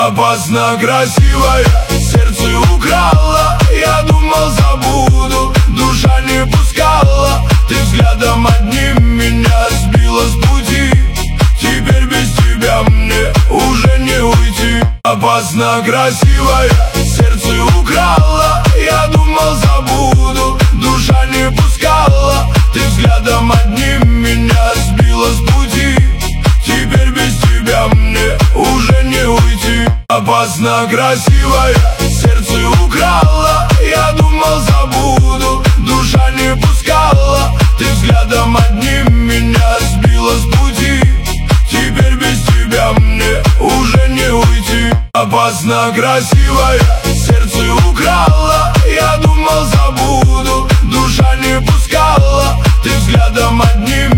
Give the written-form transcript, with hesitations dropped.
Опасно красивая, сердце украла. Я думал забуду, душа не пускала. Ты взглядом одним меня сбила с пути. Теперь без тебя мне уже не уйти. Опасно красивая, сердце украла. Я думал забуду, душа не пускала. Ты взглядом одним меня сбила с пути. Теперь без тебя мне уже не уйти. Опасно красивая, сердце украла. Я думал забуду, душа не пускала. Ты взглядом одним меня сбила с пути. Теперь без тебя мне уже не уйти. Опасно красивая, сердце украла. Я думал забуду, душа не пускала. Ты взглядом одним